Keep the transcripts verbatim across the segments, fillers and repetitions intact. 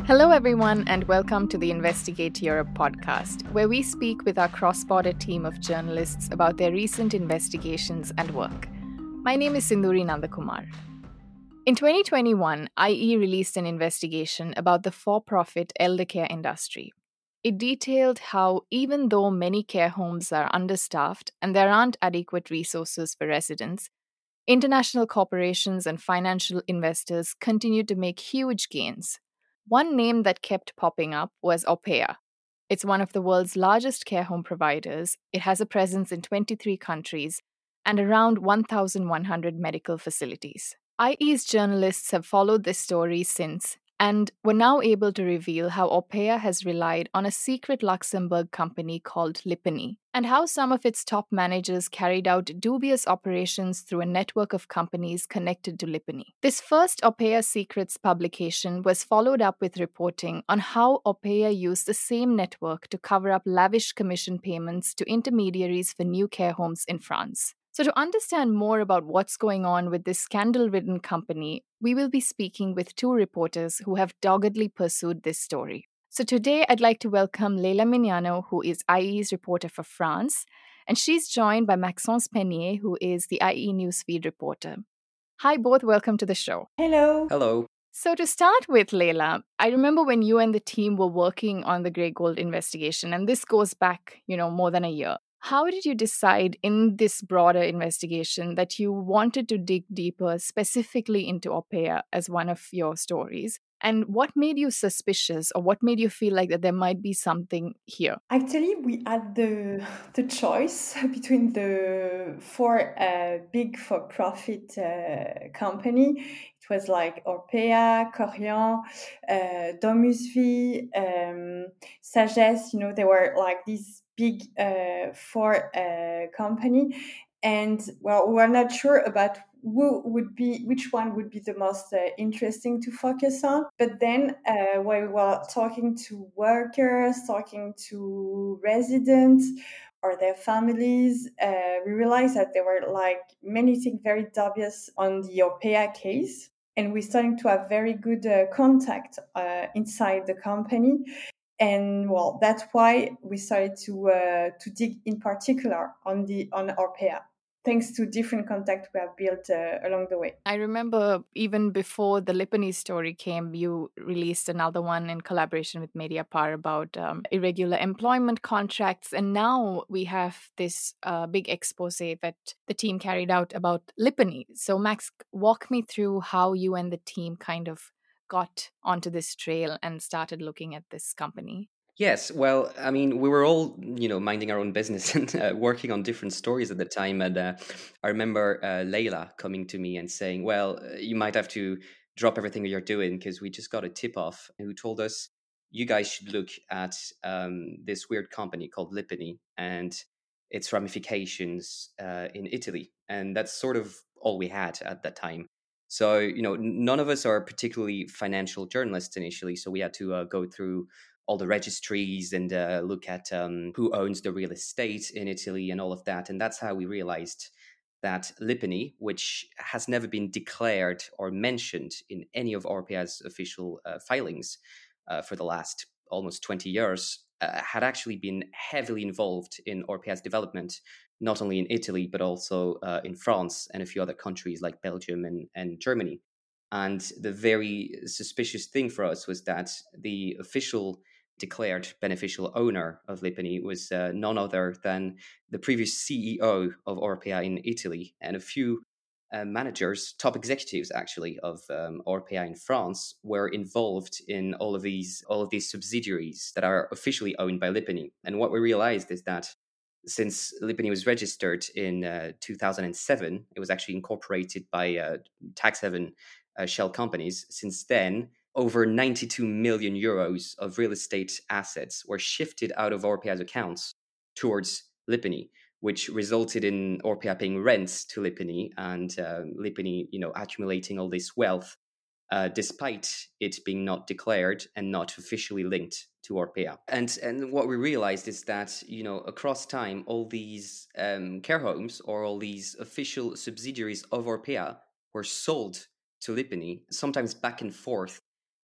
Hello, everyone, and welcome to the Investigate Europe podcast, where we speak with our cross border team of journalists about their recent investigations and work. My name is Sindhuri Nandakumar. In twenty twenty-one, I E released an investigation about the for profit elder care industry. It detailed how, even though many care homes are understaffed and there aren't adequate resources for residents, international corporations and financial investors continue to make huge gains. One name that kept popping up was Orpea. It's one of the world's largest care home providers. It has a presence in twenty-three countries and around one thousand one hundred medical facilities. I E's journalists have followed this story since and were now able to reveal how Orpea has relied on a secret Luxembourg company called Lipany, and how some of its top managers carried out dubious operations through a network of companies connected to Lipany. This first Orpea Secrets publication was followed up with reporting on how Orpea used the same network to cover up lavish commission payments to intermediaries for new care homes in France. So, to understand more about what's going on with this scandal-ridden company, we will be speaking with two reporters who have doggedly pursued this story. So today, I'd like to welcome Leila Mignano, who is I E's reporter for France, and she's joined by Maxence Penier, who is the I E Newsfeed reporter. Hi, both. Welcome to the show. Hello. Hello. So to start with, Leila, I remember when you and the team were working on the Grey Gold investigation, and this goes back, you know, more than a year. How did you decide in this broader investigation that you wanted to dig deeper specifically into Orpea as one of your stories? And what made you suspicious, or what made you feel like that there might be something here? Actually, we had the the choice between the four uh, big for-profit uh, company. It was like Orpea, Korian, uh, Domusvi, um, Sagesse. You know, they were like these big uh, four uh, company, and well, we were not sure about who would be, which one would be the most uh, interesting to focus on. But then uh, when we were talking to workers, talking to residents or their families, uh, we realized that there were like many things very dubious on the Orpea case. And we're starting to have very good uh, contact uh, inside the company. And well, that's why we started to uh, to dig in particular on the on Orpea, thanks to different contacts we have built uh, along the way. I remember even before the Lipany story came, you released another one in collaboration with Mediapart about um, irregular employment contracts. And now we have this uh, big expose that the team carried out about Lipany. So Max, walk me through how you and the team kind of got onto this trail and started looking at this company. Yes, well, I mean, we were all, you know, minding our own business and uh, working on different stories at the time. And uh, I remember uh, Leila coming to me and saying, well, uh, you might have to drop everything you're doing because we just got a tip off who told us you guys should look at um, this weird company called Lipany and its ramifications uh, in Italy. And that's sort of all we had at that time. So, you know, none of us are particularly financial journalists initially. So we had to uh, go through all the registries and uh, look at um, who owns the real estate in Italy and all of that. And that's how we realized that Lipany, which has never been declared or mentioned in any of Orpea's official uh, filings uh, for the last almost twenty years, uh, had actually been heavily involved in Orpea's development, not only in Italy, but also uh, in France and a few other countries like Belgium and, and Germany. And the very suspicious thing for us was that the official declared beneficial owner of Lipany was uh, none other than the previous C E O of Orpea in Italy and a few uh, managers, top executives actually of um, Orpea in France were involved in all of these all of these subsidiaries that are officially owned by Lipany. And what we realized is that since Lipany was registered in uh, two thousand seven, it was actually incorporated by uh, tax haven uh, shell companies. Since then, over ninety-two million euros of real estate assets were shifted out of Orpea's accounts towards Lipany, which resulted in Orpea paying rents to Lipany and uh, Lipany, you know, accumulating all this wealth, uh, despite it being not declared and not officially linked to Orpea. And and what we realized is that, you know, across time, all these um, care homes or all these official subsidiaries of Orpea were sold to Lipany, sometimes back and forth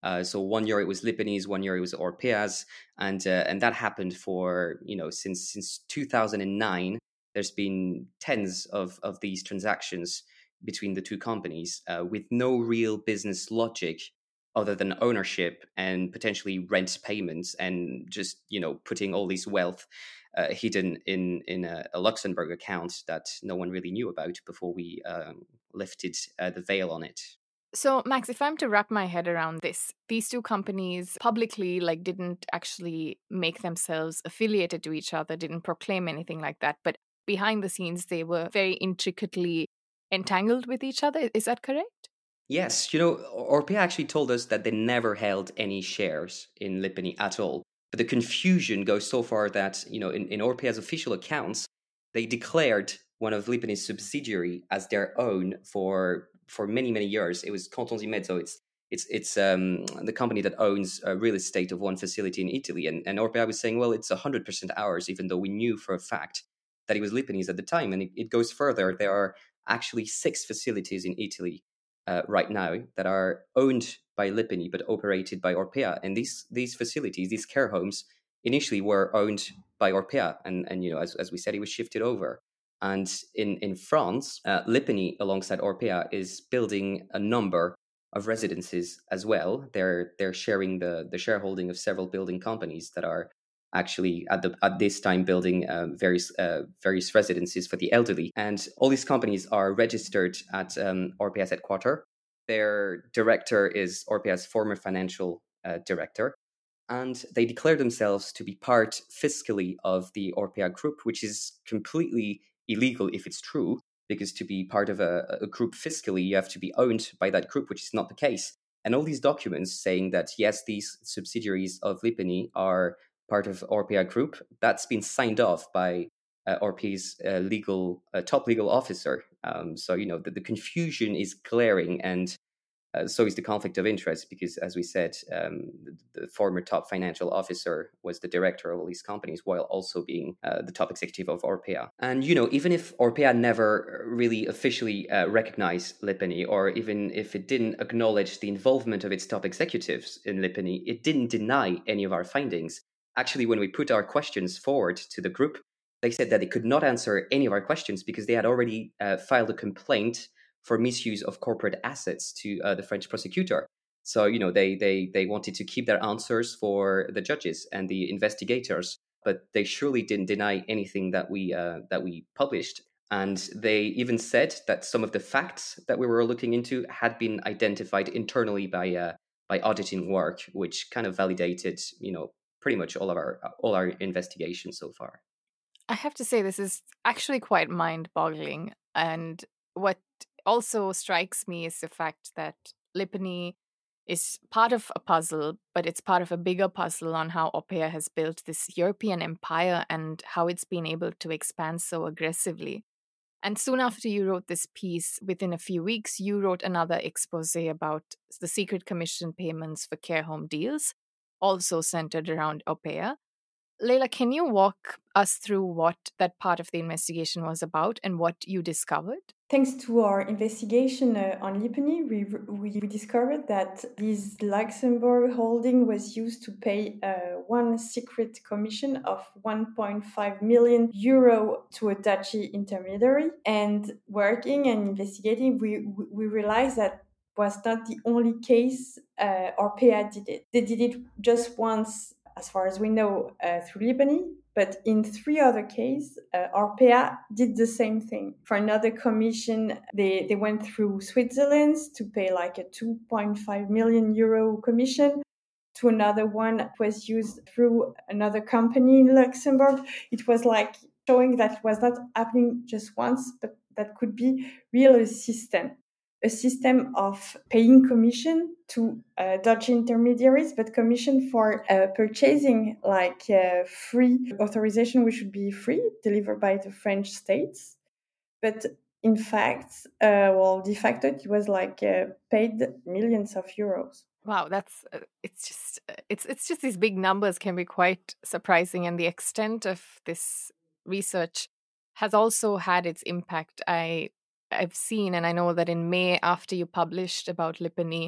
Uh, so one year it was Lippinis, one year it was Orpea's, and uh, and that happened for you know since since two thousand nine. There's been tens of of these transactions between the two companies uh, with no real business logic other than ownership and potentially rent payments and just you know putting all this wealth uh, hidden in in a, a Luxembourg account that no one really knew about before we um, lifted uh, the veil on it. So, Max, if I'm to wrap my head around this, these two companies publicly like didn't actually make themselves affiliated to each other, didn't proclaim anything like that, but behind the scenes they were very intricately entangled with each other. Is that correct? Yes, you know, Orpea actually told us that they never held any shares in Lippini at all. But the confusion goes so far that, you know, in, in Orpea's official accounts, they declared one of Lippini's subsidiary as their own for for many, many years. It was Cantons Mezzo. It's it's it's um, the company that owns uh, real estate of one facility in Italy. And, and Orpea was saying, well, it's one hundred percent ours, even though we knew for a fact that it was Lippini's at the time. And it, it goes further. There are actually six facilities in Italy Uh, right now that are owned by Lippini but operated by Orpea, and these these facilities, these care homes, initially were owned by Orpea, and and you know as, as we said, it was shifted over. And in in France, uh, Lippini alongside Orpea is building a number of residences as well. They're they're sharing the the shareholding of several building companies that are actually at the at this time building uh, various uh, various residences for the elderly, and all these companies are registered at um, Orpea's headquarters. Their director is Orpea's former financial uh, director, and they declare themselves to be part fiscally of the Orpea group, which is completely illegal if it's true, because to be part of a, a group fiscally, you have to be owned by that group, which is not the case. And all these documents saying that yes, these subsidiaries of Lippini are part of Orpea Group, that's been signed off by uh, Orpea's uh, legal uh, top legal officer. Um, so you know the, the confusion is glaring, and uh, so is the conflict of interest, because, as we said, um, the, the former top financial officer was the director of all these companies, while also being uh, the top executive of Orpea. And you know, even if Orpea never really officially uh, recognized Lippini, or even if it didn't acknowledge the involvement of its top executives in Lippini, it didn't deny any of our findings. Actually, when we put our questions forward to the group, they said that they could not answer any of our questions because they had already uh, filed a complaint for misuse of corporate assets to uh, the French prosecutor. So, you know, they, they they wanted to keep their answers for the judges and the investigators, but they surely didn't deny anything that we uh, that we published. And they even said that some of the facts that we were looking into had been identified internally by uh, by auditing work, which kind of validated, you know, pretty much all of our all our investigations so far. I have to say, this is actually quite mind-boggling. And what also strikes me is the fact that Lippini is part of a puzzle, but it's part of a bigger puzzle on how Orpea has built this European empire and how it's been able to expand so aggressively. And soon after you wrote this piece, within a few weeks, you wrote another expose about the secret commission payments for care home deals, also centered around Orpea. Leila, can you walk us through what that part of the investigation was about and what you discovered? Thanks to our investigation uh, on Lippini, we, we discovered that this Luxembourg holding was used to pay uh, one secret commission of one point five million euro to a Dutch intermediary. And working and investigating, we, we realized that was not the only case uh, Orpea did it. They did it just once, as far as we know, uh, through Lippini. But in three other cases, uh, Orpea did the same thing. For another commission, they, they went through Switzerland to pay like a two point five million euro commission. To another one, it was used through another company in Luxembourg. It was like showing that it was not happening just once, but that could be really a system. A system of paying commission to uh, Dutch intermediaries, but commission for uh, purchasing like uh, free authorization, which should be free, delivered by the French states. But in fact, uh, well, de facto, it was like uh, paid millions of euros. Wow, that's uh, it's just uh, it's it's just these big numbers can be quite surprising, and the extent of this research has also had its impact. I I've seen, and I know that in May, after you published about Lippini,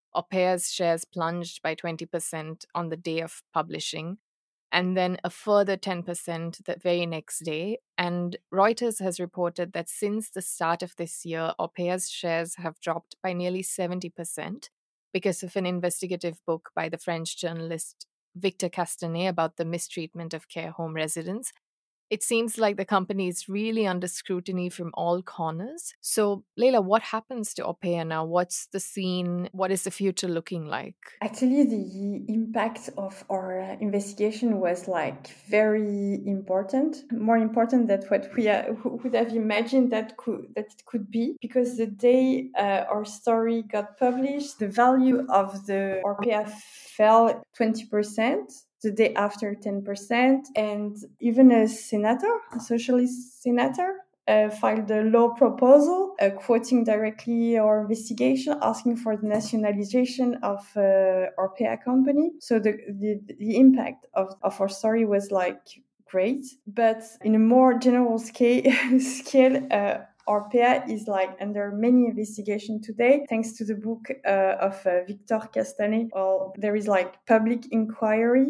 Orpea's shares plunged by twenty percent on the day of publishing, and then a further ten percent the very next day. And Reuters has reported that since the start of this year, Orpea's shares have dropped by nearly seventy percent because of an investigative book by the French journalist Victor Castanet about the mistreatment of care home residents. It seems like the company is really under scrutiny from all corners. So, Leila, what happens to Orpea now? What's the scene? What is the future looking like? Actually, the impact of our uh, investigation was like very important, more important than what we uh, would have imagined that could that it could be. Because the day uh, our story got published, the value of the Orpea fell twenty percent. The day after, ten percent, and even a senator, a socialist senator, uh, filed a law proposal uh, quoting directly our investigation, asking for the nationalization of uh, Orpea company. So the, the the impact of, of our story was like great, but in a more general scale, scale uh, Orpea is like under many investigation today, thanks to the book uh, of uh, Victor Castanet. Well, there is like public inquiry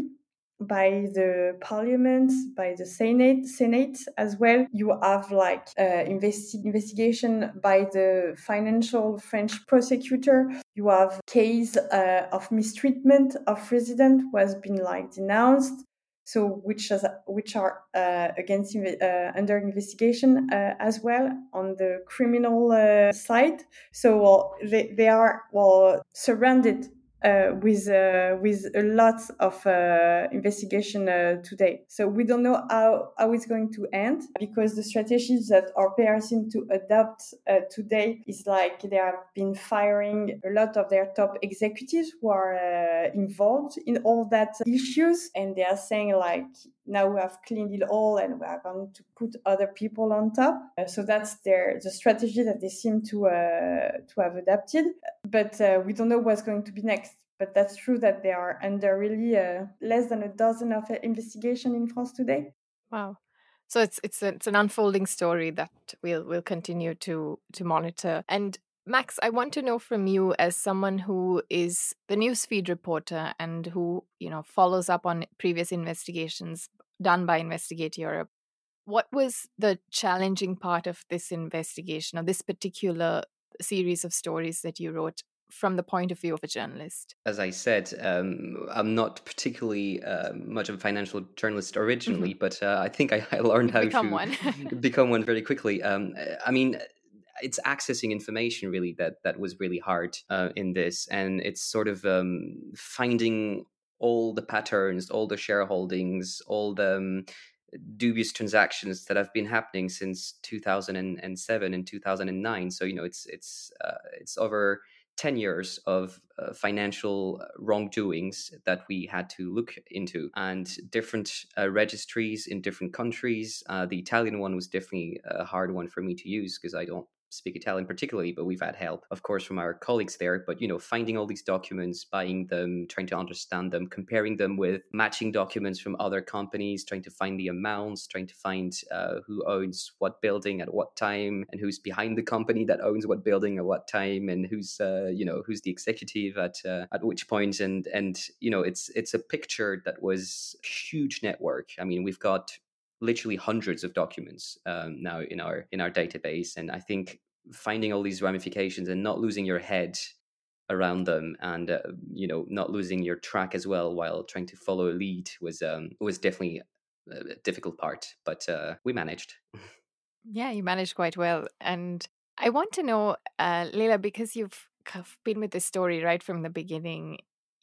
by the parliament, by the senate senate as well. You have like uh, investi- investigation by the financial French prosecutor. You have case uh, of mistreatment of resident who has been like denounced, so which has, which are uh, against uh, under investigation uh, as well on the criminal uh, side. So well, they, they are well surrounded uh, with uh, with a lot of uh, investigation uh, today. So we don't know how, how it's going to end, because the strategies that Orpea seem to adopt uh, today is like they have been firing a lot of their top executives who are uh, involved in all that issues, and they are saying like, now we have cleaned it all and we are going to put other people on top. Uh, so that's their the strategy that they seem to uh, to have adapted. But uh, we don't know what's going to be next. But that's true that they are under really uh, less than a dozen of uh, investigation in France today. Wow. So it's it's a, it's an unfolding story that we'll we'll continue to to monitor. And Max, I want to know from you, as someone who is the newsfeed reporter and who, you know, follows up on previous investigations done by Investigate Europe, what was the challenging part of this investigation or this particular series of stories that you wrote from the point of view of a journalist? As I said, um, I'm not particularly uh, much of a financial journalist originally, mm-hmm. but uh, I think I, I learned how become to one. become one very quickly. Um, I mean, it's accessing information really that that was really hard uh, in this, and it's sort of um, finding all the patterns, all the shareholdings, all the um, dubious transactions that have been happening since two thousand seven and two thousand nine. So you know, it's it's uh, it's over ten years of uh, financial wrongdoings that we had to look into, and different uh, registries in different countries. Uh, the Italian one was definitely a hard one for me to use because I don't speak Italian particularly, but we've had help, of course, from our colleagues there. But, you know, finding all these documents, buying them, trying to understand them, comparing them with matching documents from other companies, trying to find the amounts, trying to find uh, who owns what building at what time, and who's behind the company that owns what building at what time, and who's, uh, you know, who's the executive at uh, at which point. And, and you know, it's it's a picture that was a huge network. I mean, we've got literally hundreds of documents um, now in our in our database, and I think finding all these ramifications and not losing your head around them, and uh, you know, not losing your track as well while trying to follow a lead was um, was definitely a difficult part, but uh, we managed. Yeah, you managed quite well. And I want to know, uh, Leila, because you've been with this story right from the beginning,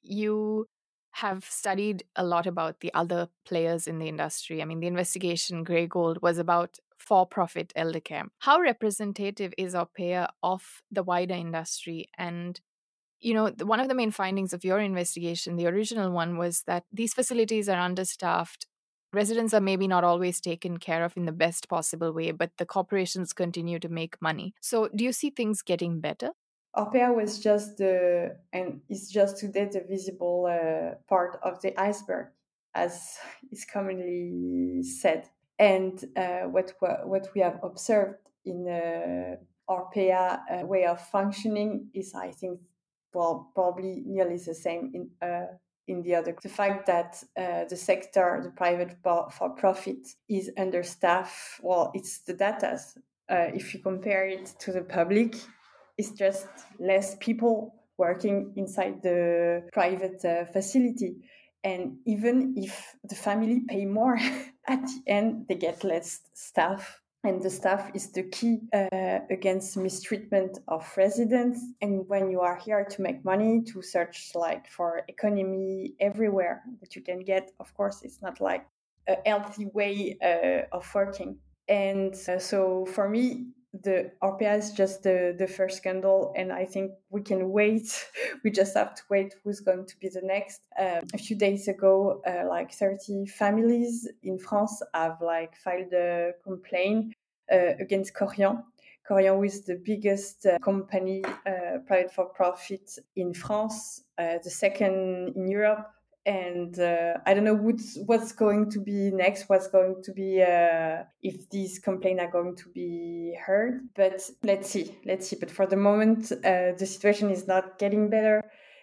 you have studied a lot about the other players in the industry. I mean, the investigation, Grey Gold, was about for-profit eldercare. How representative is Orpea of the wider industry? And, you know, one of the main findings of your investigation, the original one, was that these facilities are understaffed. Residents are maybe not always taken care of in the best possible way, but the corporations continue to make money. So do you see things getting better? Orpea was just the, and is just today the visible uh, part of the iceberg, as is commonly said. And uh, what what we have observed in uh, Orpea uh, way of functioning is, I think, well, probably nearly the same in uh, in the other. The fact that uh, the sector, the private for-profit, is understaffed, well, it's the data. Uh, if you compare it to the public, it's just less people working inside the private uh, facility. And even if the family pay more, at the end, they get less staff. And the staff is the key uh, against mistreatment of residents. And when you are here to make money, to search like for economy everywhere that you can get, of course, it's not like a healthy way uh, of working. And uh, so for me, the Orpea is just the, the first scandal, and I think we can wait. We just have to wait who's going to be the next. Um, a few days ago, uh, like thirty families in France have like filed a complaint uh, against Korian. Korian is the biggest uh, company, uh, private for-profit in France, uh, the second in Europe. And uh, I don't know what's, what's going to be next, what's going to be, uh, if these complaints are going to be heard. But let's see, let's see. But for the moment, uh, the situation is not getting better.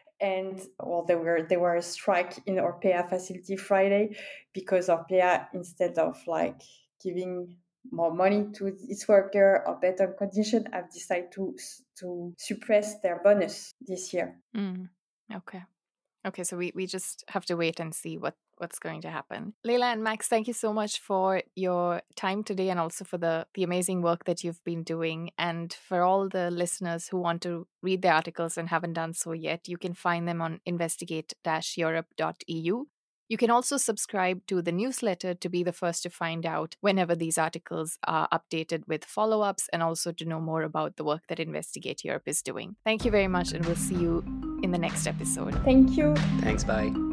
And well, there were there were a strike in Orpea facility Friday because Orpea, instead of like giving more money to its worker or better condition, have decided to to suppress their bonus this year. Mm, okay. Okay, so we, we just have to wait and see what, what's going to happen. Leila and Max, thank you so much for your time today and also for the, the amazing work that you've been doing. And for all the listeners who want to read the articles and haven't done so yet, you can find them on investigate dash europe dot e u. You can also subscribe to the newsletter to be the first to find out whenever these articles are updated with follow-ups and also to know more about the work that Investigate Europe is doing. Thank you very much, and we'll see you in the next episode. Thank you. Thanks, bye.